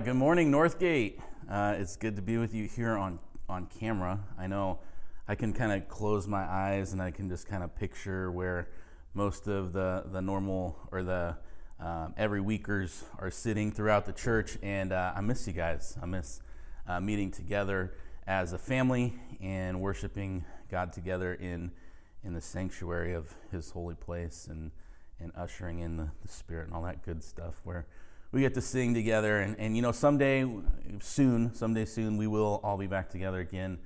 Good morning, Northgate. It's good to be with you here on camera. I know I can kind of close my eyes and I can just kind of picture where most of the normal or the every weekers are sitting throughout the church, and I miss you guys. I miss meeting together as a family and worshiping God together in the sanctuary of His holy place and ushering in the Spirit and all that good stuff where we get to sing together, and you know, someday soon, we will all be back together again,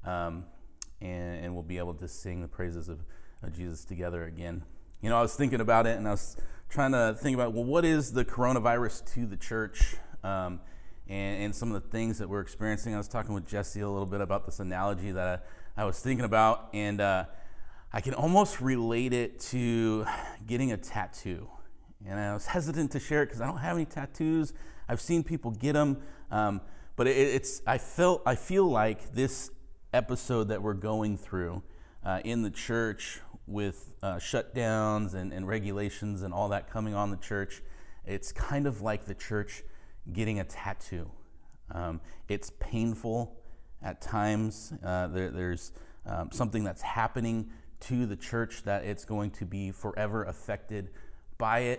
and we'll be able to sing the praises of Jesus together again. You know, I was thinking about it, and I was trying to think about, well, what is the coronavirus to the church, and some of the things that we're experiencing. I was talking with Jesse a little bit about this analogy that I was thinking about, and I can almost relate it to getting a tattoo. And I was hesitant to share it because I don't have any tattoos. I've seen people get them, but I feel like this episode that we're going through in the church with shutdowns and regulations and all that coming on the church, it's kind of like the church getting a tattoo. It's painful at times. There's something that's happening to the church that it's going to be forever affected by it,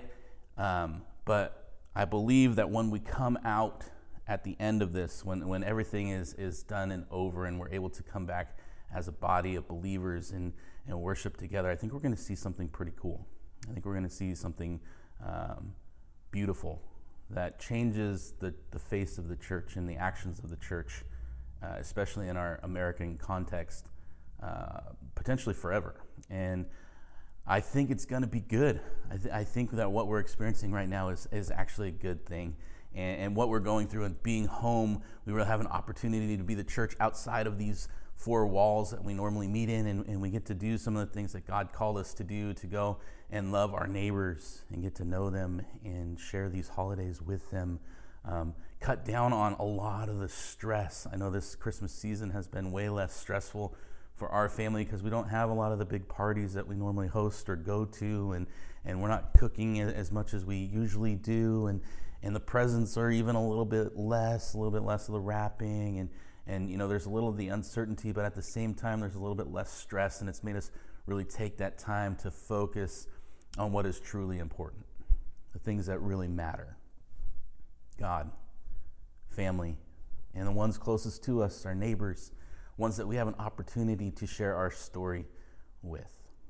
but I believe that when we come out at the end of this, when everything is done and over and we're able to come back as a body of believers and worship together, I think we're going to see something pretty cool. I think we're going to see something beautiful that changes the face of the church and the actions of the church, especially in our American context, potentially forever. And I think it's going to be good. I think that what we're experiencing right now is actually a good thing. And what we're going through and being home, we will have an opportunity to be the church outside of these four walls that we normally meet in, and we get to do some of the things that God called us to do, to go and love our neighbors and get to know them and share these holidays with them. Cut down on a lot of the stress. I know this Christmas season has been way less stressful for our family because we don't have a lot of the big parties that we normally host or go to, and we're not cooking as much as we usually do, and the presents are even a little bit less of the wrapping, and you know, there's a little of the uncertainty, but at the same time there's a little bit less stress, and it's made us really take that time to focus on what is truly important, the things that really matter: God, family, and the ones closest to us, our neighbors, ones that we have an opportunity to share our story with.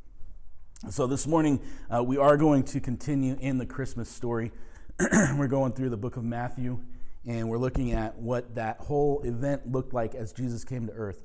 So this morning, we are going to continue in the Christmas story. We're going through the book of Matthew, and we're looking at what that whole event looked like as Jesus came to earth.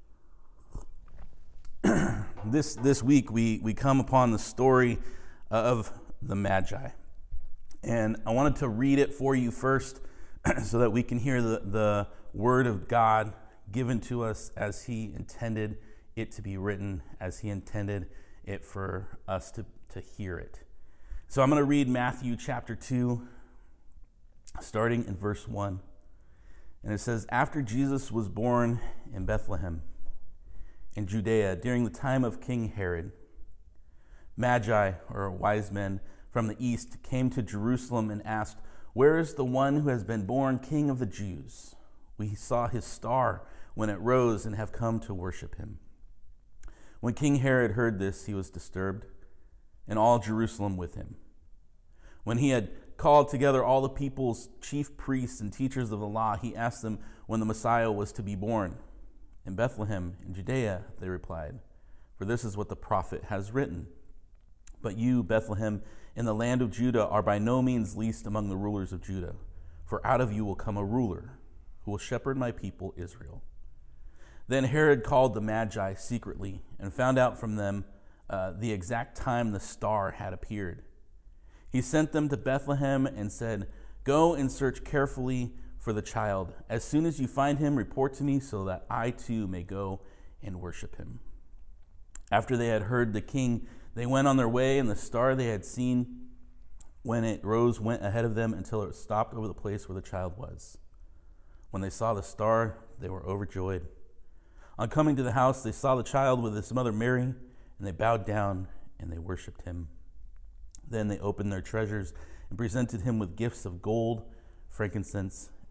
This week, we come upon the story of the Magi. And I wanted to read it for you first so that we can hear the word of God given to us as He intended it to be written, as He intended it for us to hear it. So I'm going to read Matthew chapter 2, starting in verse 1. And it says, "After Jesus was born in Bethlehem in Judea during the time of King Herod, Magi, or wise men from the east, came to Jerusalem and asked, 'Where is the one who has been born King of the Jews? We saw his star when it rose and have come to worship him.' When King Herod heard this, he was disturbed, and all Jerusalem with him. When he had called together all the people's chief priests and teachers of the law, he asked them when the Messiah was to be born. 'In Bethlehem, in Judea,' they replied, 'for this is what the prophet has written. But you, Bethlehem, in the land of Judah, are by no means least among the rulers of Judah, for out of you will come a ruler who will shepherd my people Israel.' Then Herod called the Magi secretly and found out from them the exact time the star had appeared. He sent them to Bethlehem and said, 'Go and search carefully for the child. As soon as you find him, report to me so that I too may go and worship him.' After they had heard the king, they went on their way, and the star they had seen when it rose went ahead of them until it stopped over the place where the child was. When they saw the star, they were overjoyed. On coming to the house, they saw the child with his mother Mary, and they bowed down and they worshipped him. Then they opened their treasures and presented him with gifts of gold, frankincense,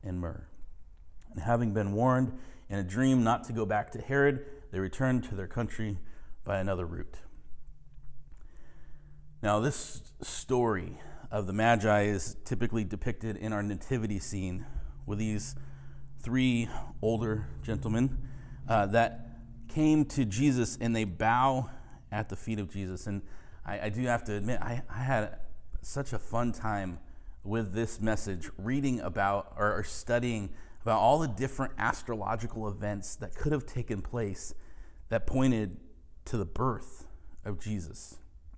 and myrrh. And having been warned in a dream not to go back to Herod, they returned to their country by another route. Now, this story of the Magi is typically depicted in our nativity scene with these three older gentlemen that came to Jesus and they bow at the feet of Jesus. And I do have to admit, I had such a fun time with this message, reading about or studying about all the different astrological events that could have taken place that pointed to the birth of Jesus.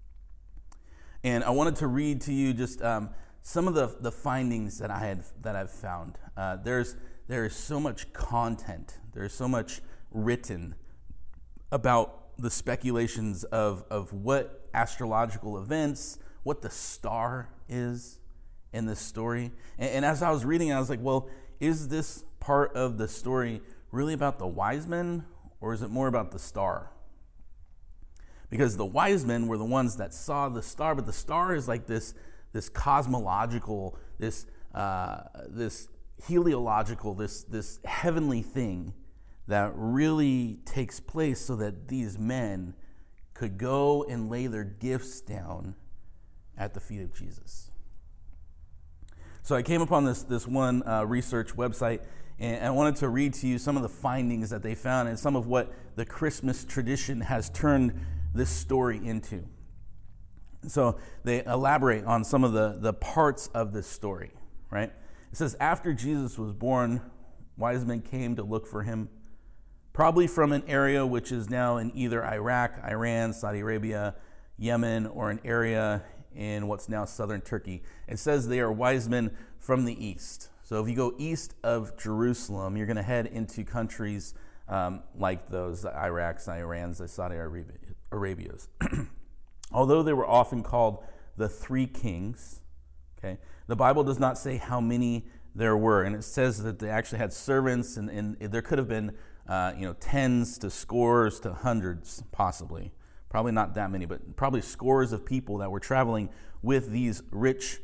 And I wanted to read to you just some of the findings that I've found. There is so much content. There is so much written about the speculations of what astrological events, what the star is in this story. And as I was reading, I was like, well, is this part of the story really about the wise men, or is it more about the star? Because the wise men were the ones that saw the star, but the star is like this cosmological, this heliological, this heavenly thing that really takes place so that these men could go and lay their gifts down at the feet of Jesus. So I came upon this one research website, and I wanted to read to you some of the findings that they found and some of what the Christmas tradition has turned this story into. So they elaborate on some of the parts of this story, right? It says, after Jesus was born, wise men came to look for him, probably from an area which is now in either Iraq, Iran, Saudi Arabia, Yemen, or an area in what's now southern Turkey. It says they are wise men from the east. So if you go east of Jerusalem, you're going to head into countries like those, the Iraqs, the Irans, the Saudi Arabias. Although they were often called the three kings, okay, the Bible does not say how many there were. And it says that they actually had servants, and there could have been tens to scores to hundreds, possibly. Probably not that many, but probably scores of people that were traveling with these rich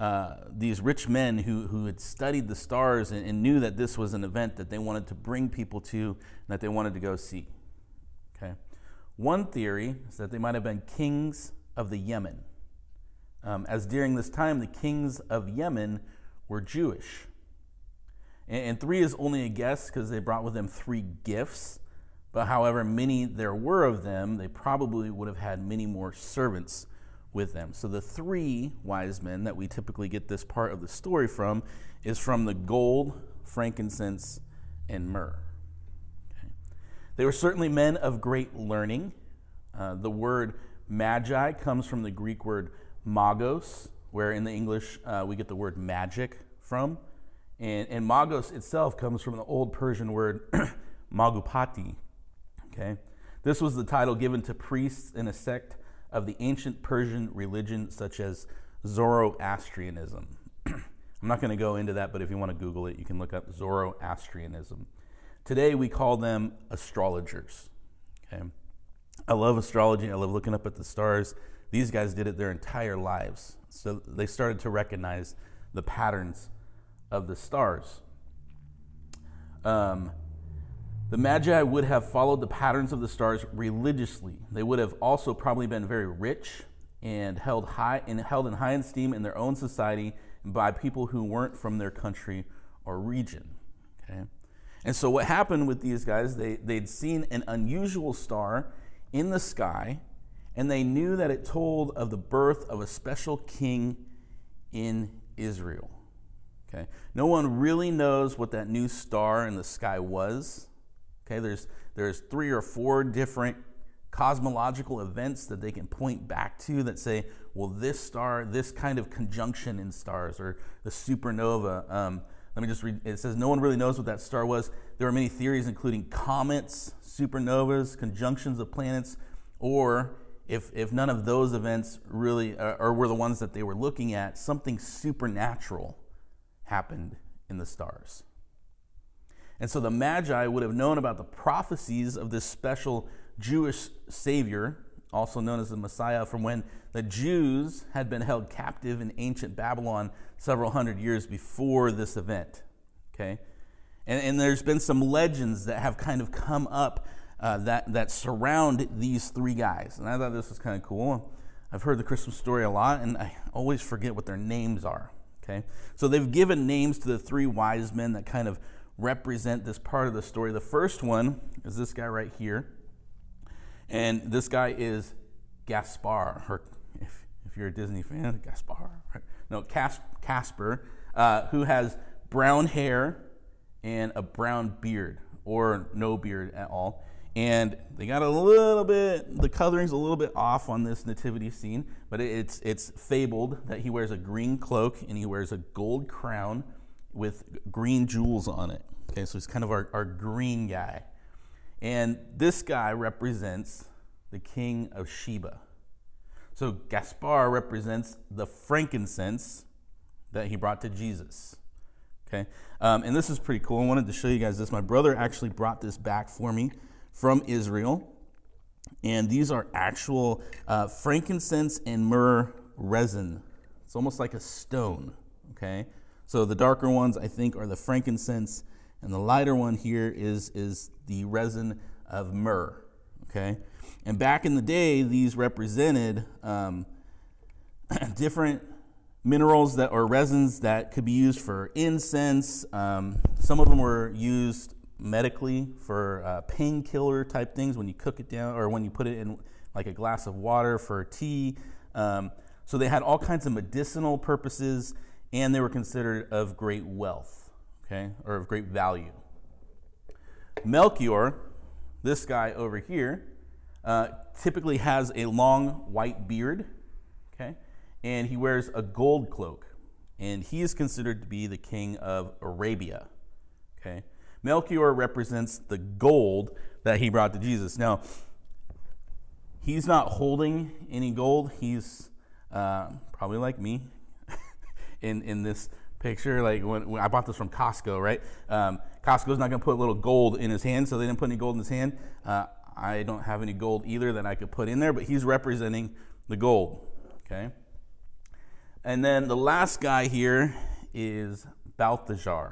men who had studied the stars and knew that this was an event that they wanted to bring people to and that they wanted to go see. Okay, one theory is that they might have been kings of the Yemen, as during this time the kings of Yemen were Jewish. And three is only a guess because they brought with them three gifts. But however many there were of them, they probably would have had many more servants with them. So the three wise men that we typically get this part of the story from is from the gold, frankincense, and myrrh. Okay. They were certainly men of great learning. The word magi comes from the Greek word magos, where in the English we get the word magic from. And magos itself comes from the old Persian word magupati. Okay. This was the title given to priests in a sect of the ancient Persian religion, such as Zoroastrianism. I'm not going to go into that, but if you want to Google it, you can look up Zoroastrianism. Today, we call them astrologers. Okay. I love astrology. I love looking up at the stars. These guys did it their entire lives. So they started to recognize the patterns of the stars. The Magi would have followed the patterns of the stars religiously. They would have also probably been very rich and held in high esteem in their own society by people who weren't from their country or region. Okay, and so what happened with these guys? They'd seen an unusual star in the sky, and they knew that it told of the birth of a special king in Israel. Okay, no one really knows what that new star in the sky was. Okay, there's 3 or 4 different cosmological events that they can point back to that say, well, this star, this kind of conjunction in stars, or the supernova. Let me just read. It says no one really knows what that star was. There are many theories, including comets, supernovas, conjunctions of planets, or if none of those events really or were the ones that they were looking at, something supernatural happened in the stars. And so the Magi would have known about the prophecies of this special Jewish Savior, also known as the Messiah, from when the Jews had been held captive in ancient Babylon several hundred years before this event. okay? And there's been some legends that have kind of come up that surround these three guys. And I thought this was kind of cool. I've heard the Christmas story a lot, and I always forget what their names are, okay? So they've given names to the three wise men that kind of represent this part of the story. The first one is this guy right here. And this guy is Gaspar, or if you're a Disney fan, Gaspar. Right? No, Casper, who has brown hair and a brown beard, or no beard at all. And they got a little bit, the coloring's a little bit off on this nativity scene, but it's fabled that he wears a green cloak and he wears a gold crown with green jewels on it. Okay, so he's kind of our green guy. And this guy represents the king of Sheba. So Gaspar represents the frankincense that he brought to Jesus. Okay, and this is pretty cool. I wanted to show you guys this. My brother actually brought this back for me from Israel. And these are actual frankincense and myrrh resin. It's almost like a stone. Okay, so the darker ones, I think, are the frankincense, and the lighter one here is the resin of myrrh. Okay, and back in the day, these represented different minerals that or resins that could be used for incense. Some of them were used medically for painkiller type things when you cook it down, or when you put it in like a glass of water for tea. So they had all kinds of medicinal purposes, and they were considered of great wealth, okay, or of great value. Melchior, this guy over here, typically has a long white beard, okay, and he wears a gold cloak, and he is considered to be the king of Arabia, okay. Melchior represents the gold that he brought to Jesus. Now, he's not holding any gold. He's probably like me in this picture. Like when I bought this from Costco, right? Costco's not going to put a little gold in his hand, so they didn't put any gold in his hand. I don't have any gold either that I could put in there, but he's representing the gold, okay? And then the last guy here is Balthazar.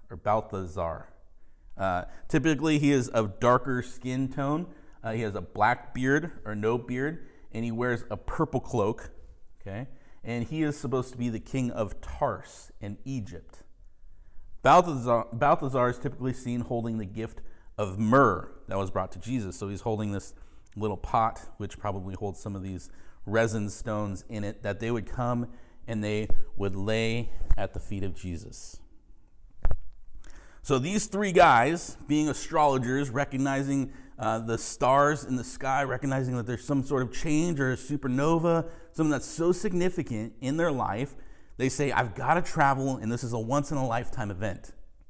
Typically, he is of darker skin tone. He has a black beard or no beard, and he wears a purple cloak, okay? And he is supposed to be the king of Tars in Egypt. Balthazar is typically seen holding the gift of myrrh that was brought to Jesus. So he's holding this little pot, which probably holds some of these resin stones in it, that they would come and they would lay at the feet of Jesus. So these three guys, being astrologers, recognizing the stars in the sky, recognizing that there's some sort of change or a supernova, something that's so significant in their life, they say, I've got to travel, and this is a once-in-a-lifetime event.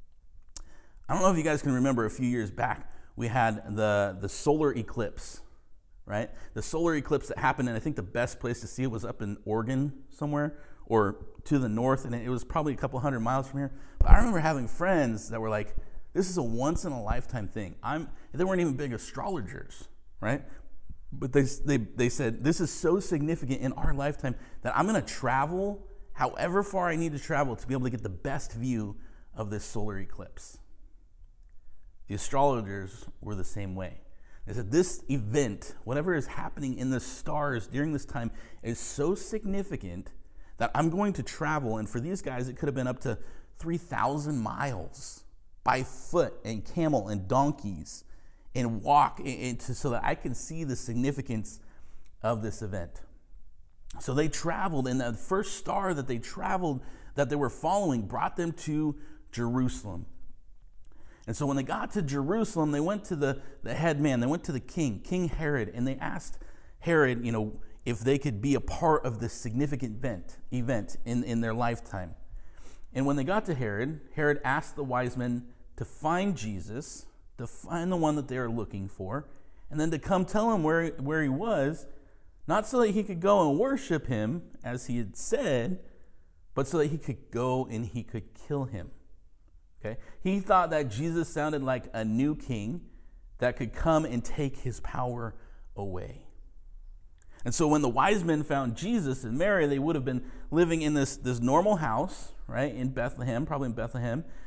I don't know if you guys can remember a few years back, we had the solar eclipse, right? The solar eclipse that happened, and I think the best place to see it was up in Oregon somewhere, or to the north, and it was probably a couple hundred miles from here. But I remember having friends that were like, this is a once-in-a-lifetime thing. They weren't even big astrologers, right? But they said, this is so significant in our lifetime that I'm going to travel however far I need to travel to be able to get the best view of this solar eclipse. The astrologers were the same way. They said this event, whatever is happening in the stars during this time, is so significant that I'm going to travel, and for these guys, it could have been up to 3,000 miles by foot and camel and donkeys and walk so that I can see the significance of this event. So they traveled, and the first star that they traveled, that they were following, brought them to Jerusalem. And so when they got to Jerusalem, they went to the head man, they went to the king, King Herod, and they asked Herod, if they could be a part of this significant event in their lifetime. And when they got to Herod, Herod asked the wise men to find Jesus, to find the one that they were looking for, and then to come tell him where he was, not so that he could go and worship him, as he had said, but so that he could go and he could kill him. Okay? He thought that Jesus sounded like a new king that could come and take his power away. And so when the wise men found Jesus and Mary, they would have been living in this normal house, right, in Bethlehem, probably in Bethlehem.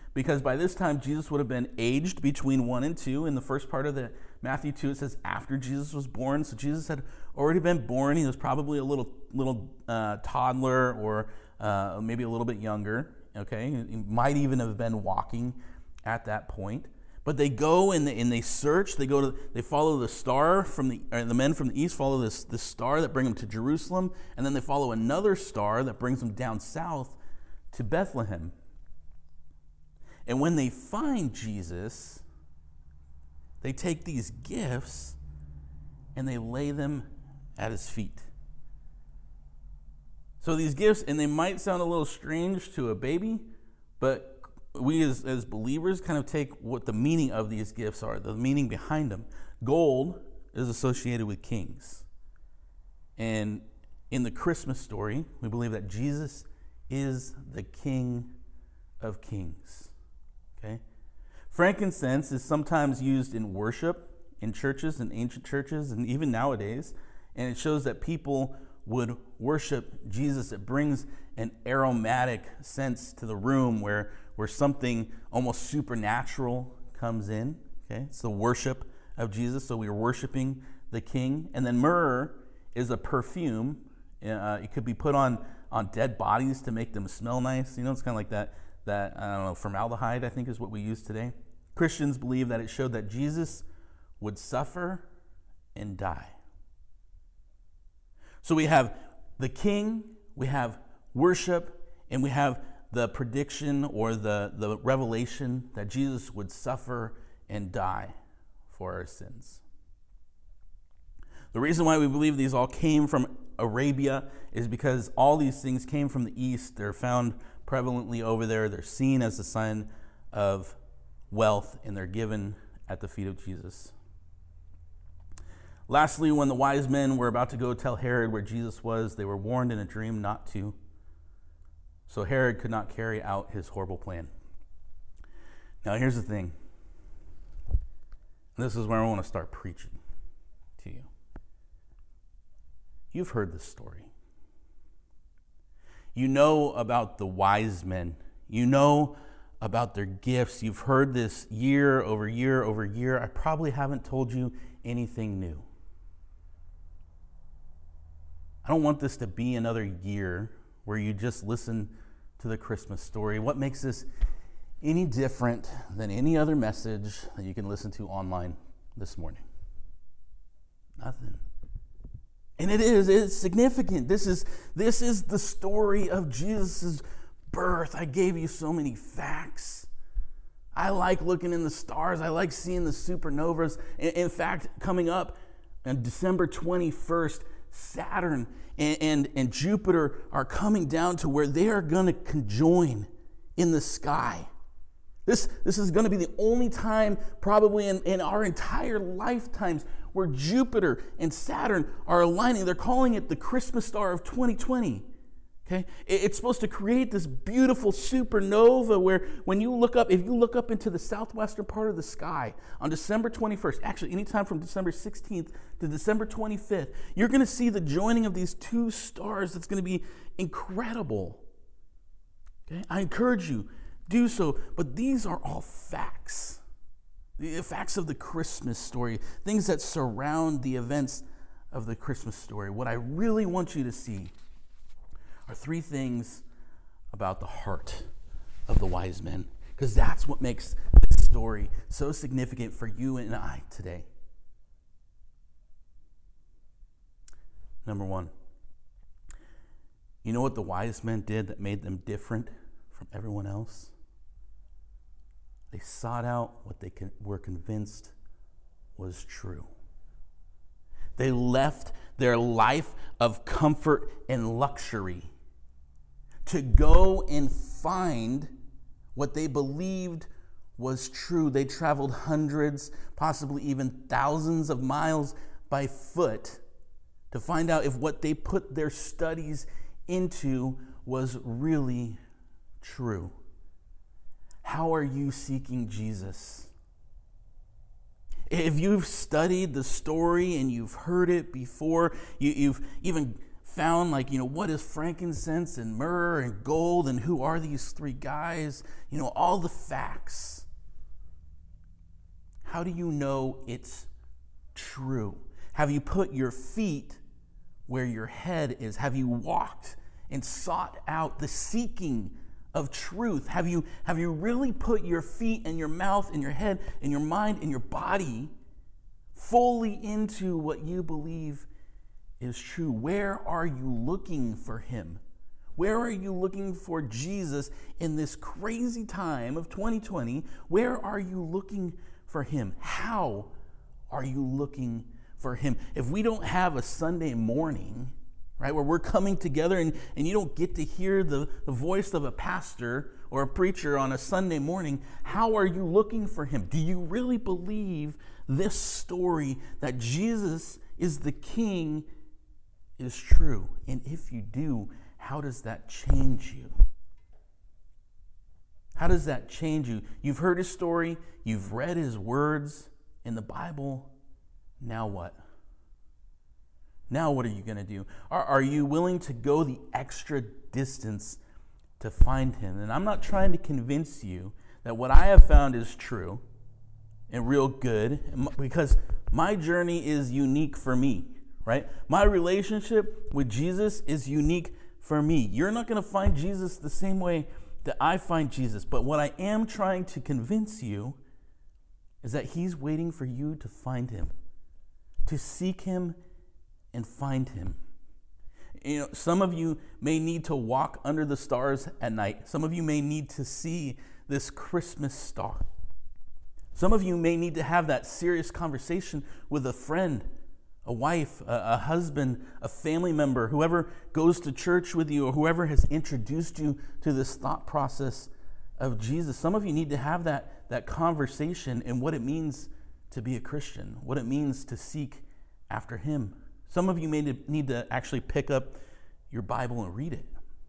because by this time Jesus would have been aged between 1 and 2. In the first part of the Matthew 2, it says after Jesus was born. So Jesus had already been born. He was probably a little toddler, or maybe a little bit younger. Okay, he might even have been walking at that point. But they go and they search. They follow the star the men from the east follow this star that brings them to Jerusalem, and then they follow another star that brings them down south to Bethlehem. And when they find Jesus, they take these gifts and they lay them at his feet. So these gifts, and they might sound a little strange to a baby, but we as believers kind of take what the meaning of these gifts are, the meaning behind them. Gold is associated with kings. And in the Christmas story, we believe that Jesus is the King of Kings. Okay? Frankincense is sometimes used in worship in churches, in ancient churches, and even nowadays. And it shows that people would worship Jesus. It brings an aromatic sense to the room where something almost supernatural comes in. Okay, it's the worship of Jesus. So we are worshiping the King. And then myrrh is a perfume. It could be put on dead bodies to make them smell nice. You know, it's kind of like that I don't know, formaldehyde, I think, is what we use today. Christians believe that it showed that Jesus would suffer and die. So we have the King, we have worship, and we have the prediction or the revelation that Jesus would suffer and die for our sins. The reason why we believe these all came from Arabia is because all these things came from the east. They're found prevalently over there. They're seen as a sign of wealth, and they're given at the feet of Jesus. Lastly, when the wise men were about to go tell Herod where Jesus was, they were warned in a dream not to. So Herod could not carry out his horrible plan. Now, here's the thing. This is where I want to start preaching to you. You've heard this story. You know about the wise men. You know about their gifts. You've heard this year over year over year. I probably haven't told you anything new. I don't want this to be another year where you just listen to the Christmas story. What makes this any different than any other message that you can listen to online this morning? Nothing. And it's significant. This is the story of Jesus' birth. I gave you so many facts. I like looking in the stars. I like seeing the supernovas. In fact, coming up on December 21st, Saturn and Jupiter are coming down to where they are going to conjoin in the sky. This is going to be the only time probably in our entire lifetimes where Jupiter and Saturn are aligning. They're calling it the Christmas star of 2020. Okay? It's supposed to create this beautiful supernova where when you look up, if you look up into the southwestern part of the sky on December 21st, actually anytime from December 16th to December 25th, you're going to see the joining of these two stars. That's going to be incredible. Okay? I encourage you, do so. But these are all facts. The facts of the Christmas story, things that surround the events of the Christmas story. What I really want you to see are three things about the heart of the wise men, because that's what makes this story so significant for you and I today. Number one, you know what the wise men did that made them different from everyone else? They sought out what they were convinced was true. They left their life of comfort and luxury to go and find what they believed was true. They traveled hundreds, possibly even thousands of miles by foot to find out if what they put their studies into was really true. How are you seeking Jesus? If you've studied the story and you've heard it before, you've even found, like, what is frankincense and myrrh and gold and who are these three guys, all the facts, how do you know it's true? Have you put your feet where your head is? Have you walked and sought out the seeking of truth? Have you really put your feet and your mouth and your head and your mind and your body fully into what you believe is true? Where are you looking for him? Where are you looking for Jesus in this crazy time of 2020? Where are you looking for him? How are you looking for him? If we don't have a Sunday morning, right, where we're coming together and you don't get to hear the voice of a pastor or a preacher on a Sunday morning, how are you looking for him? Do you really believe this story that Jesus is the King is true? And if you do, how does that change you? How does that change you? You've heard his story, you've read his words in the Bible. Now what? Now what are you going to do? Are you willing to go the extra distance to find him? And I'm not trying to convince you that what I have found is true and real good, because my journey is unique for me, right? My relationship with Jesus is unique for me. You're not going to find Jesus the same way that I find Jesus. But what I am trying to convince you is that he's waiting for you to find him, to seek him and find him. Some of you may need to walk under the stars at night. Some of you may need to see this Christmas star. Some of you may need to have that serious conversation with a friend, a wife, a husband, a family member, whoever goes to church with you or whoever has introduced you to this thought process of Jesus. Some of you need to have that conversation and what it means to be a Christian, what it means to seek after him. Some of you may need to actually pick up your Bible and read it.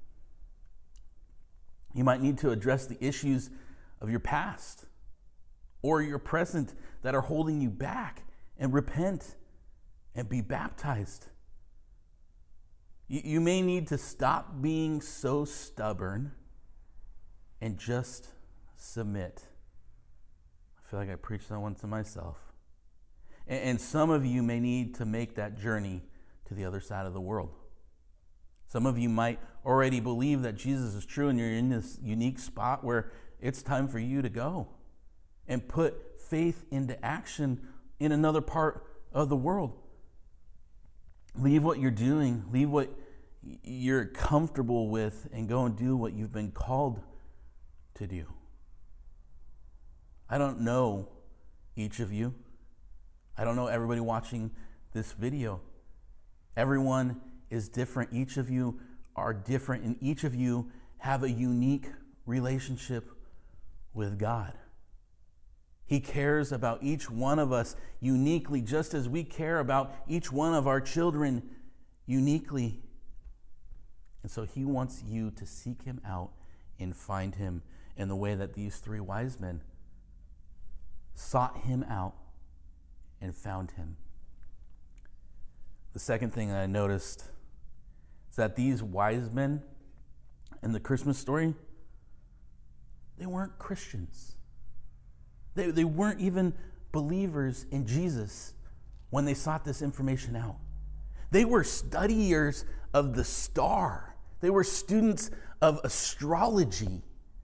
You might need to address the issues of your past or your present that are holding you back and repent and be baptized. You may need to stop being so stubborn and just submit. I feel like I preached that one to myself. And some of you may need to make that journey to the other side of the world. Some of you might already believe that Jesus is true and you're in this unique spot where it's time for you to go and put faith into action in another part of the world. Leave what you're doing, leave what you're comfortable with, and go and do what you've been called to do. I don't know each of you. I don't know everybody watching this video. Everyone is different. Each of you are different, and each of you have a unique relationship with God. He cares about each one of us uniquely, just as we care about each one of our children uniquely. And so he wants you to seek him out and find him in the way that these three wise men sought him out and found him. The second thing that I noticed is that these wise men in the Christmas story, they weren't Christians. They weren't even believers in Jesus when they sought this information out. They were studiers of the star. They were students of astrology.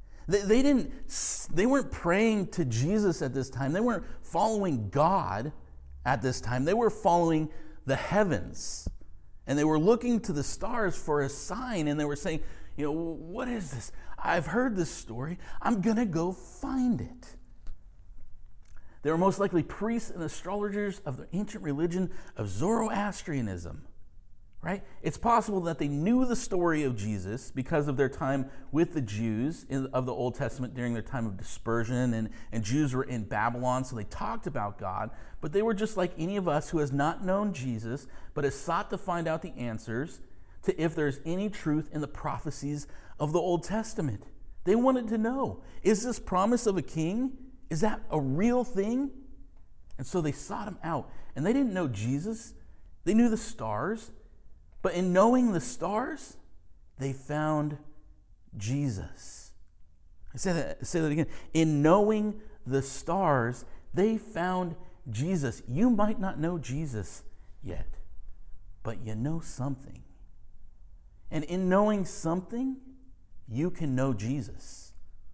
They weren't praying to Jesus at this time. They weren't following God at this time. They were following the heavens. And they were looking to the stars for a sign. And they were saying, what is this? I've heard this story. I'm going to go find it. They were most likely priests and astrologers of the ancient religion of Zoroastrianism, right? It's possible that they knew the story of Jesus because of their time with the Jews of the Old Testament during their time of dispersion, and Jews were in Babylon, so they talked about God, but they were just like any of us who has not known Jesus, but has sought to find out the answers to if there's any truth in the prophecies of the Old Testament. They wanted to know, is this promise of a king? Is that a real thing? And so they sought him out. And they didn't know Jesus. They knew the stars. But in knowing the stars, they found Jesus. I say that again. In knowing the stars, they found Jesus. You might not know Jesus yet, but you know something. And in knowing something, you can know Jesus.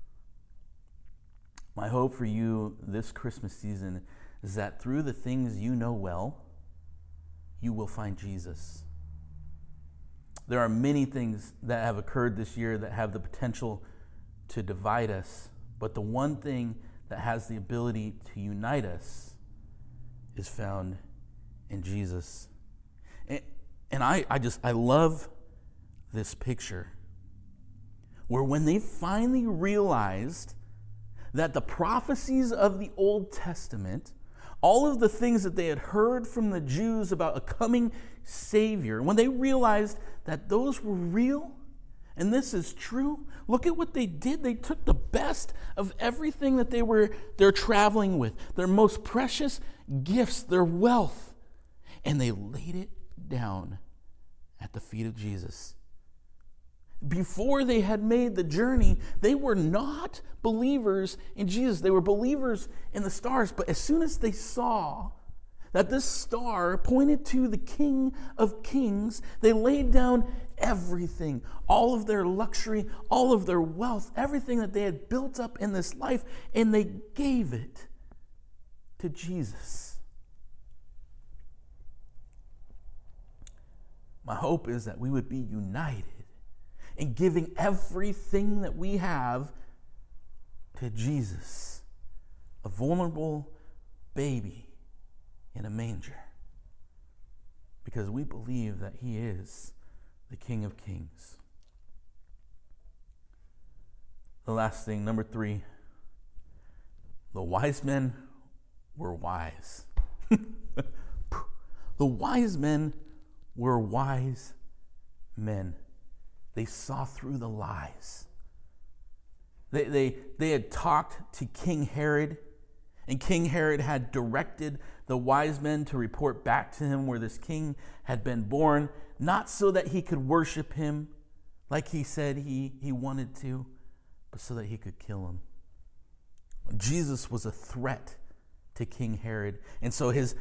My hope for you this Christmas season is that through the things you know well, you will find Jesus. There are many things that have occurred this year that have the potential to divide us, but the one thing that has the ability to unite us is found in Jesus. And I love this picture where when they finally realized that the prophecies of the Old Testament, all of the things that they had heard from the Jews about a coming Savior, when they realized that those were real and this is true, look at what they did. They took the best of everything that they're traveling with, their most precious gifts, their wealth, and they laid it down at the feet of Jesus. Before they had made the journey, they were not believers in Jesus. They were believers in the stars. But as soon as they saw that this star pointed to the King of Kings, they laid down everything, all of their luxury, all of their wealth, everything that they had built up in this life, and they gave it to Jesus. My hope is that we would be united in giving everything that we have to Jesus, a vulnerable baby in a manger, because we believe that he is the King of Kings. The last thing, number 3, the wise men were wise. The wise men were wise men. They saw through the lies. They had talked to King Herod, and King Herod had directed the wise men to report back to him where this king had been born, not so that he could worship him like he said he wanted to, but so that he could kill him. Jesus was a threat to King Herod, and so his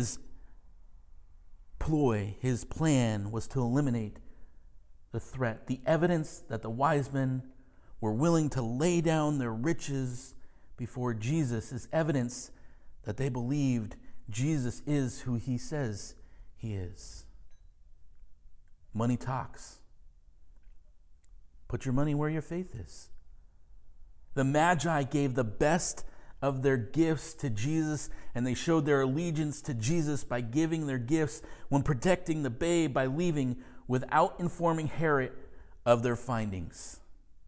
ploy, his plan was to eliminate the threat. The evidence that the wise men were willing to lay down their riches before Jesus is evidence that they believed Jesus is who he says he is. Money talks. Put your money where your faith is. The Magi gave the best of their gifts to Jesus, and they showed their allegiance to Jesus by giving their gifts when protecting the babe by leaving without informing Herod of their findings.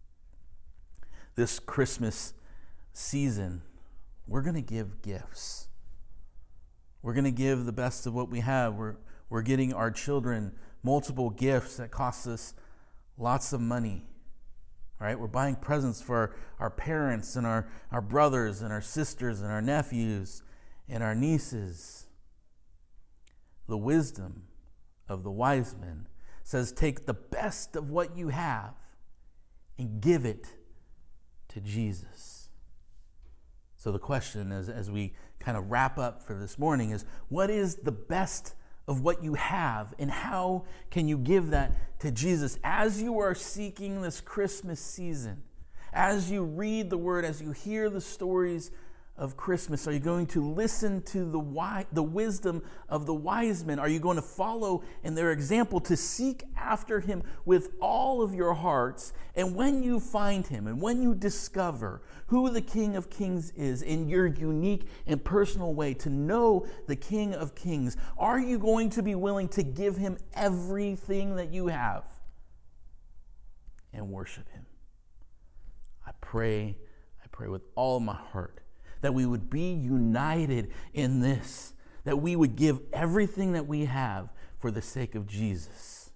This Christmas season, we're going to give gifts. We're going to give the best of what we have. We're getting our children multiple gifts that cost us lots of money. All right, we're buying presents for our parents and our brothers and our sisters and our nephews and our nieces. The wisdom of the wise men says, take the best of what you have and give it to Jesus. So the question is, as we kind of wrap up for this morning, is what is the best of what you have, and how can you give that to Jesus as you are seeking this Christmas season? As you read the Word, as you hear the stories of Christmas, are you going to listen to the wisdom of the wise men? Are you going to follow in their example to seek after him with all of your hearts? And when you find him and when you discover who the King of Kings is in your unique and personal way to know the King of Kings, are you going to be willing to give him everything that you have and worship him? I pray with all of my heart that we would be united in this, that we would give everything that we have for the sake of Jesus.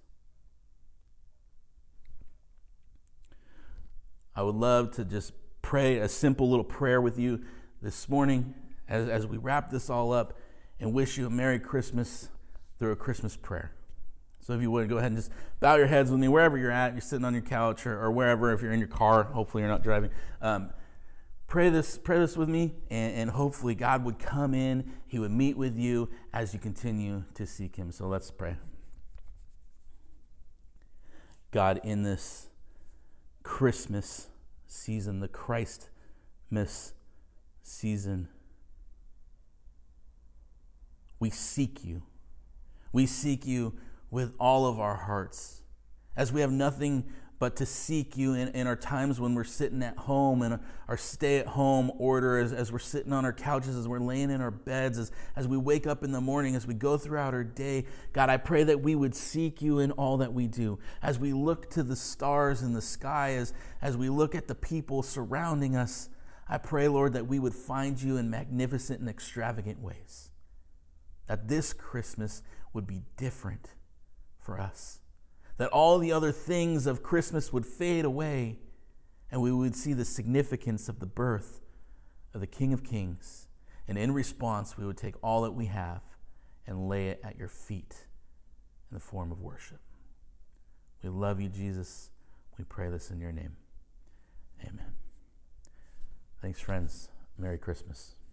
I would love to just pray a simple little prayer with you this morning as we wrap this all up, and wish you a Merry Christmas through a Christmas prayer. So if you would, go ahead and just bow your heads with me wherever you're at. You're sitting on your couch or wherever, if you're in your car. Hopefully you're not driving. Pray this with me, and hopefully God would come in. He would meet with you as you continue to seek him. So let's pray. God, in this Christmas season, the Christmas season, we seek you. We seek you with all of our hearts, as we have nothing but to seek you in our times when we're sitting at home and our stay-at-home order, as we're sitting on our couches, as we're laying in our beds, as we wake up in the morning, as we go throughout our day. God, I pray that we would seek you in all that we do. As we look to the stars in the sky, as we look at the people surrounding us, I pray, Lord, that we would find you in magnificent and extravagant ways. That this Christmas would be different for us. That all the other things of Christmas would fade away, and we would see the significance of the birth of the King of Kings. And in response, we would take all that we have and lay it at your feet in the form of worship. We love you, Jesus. We pray this in your name. Amen. Thanks, friends. Merry Christmas.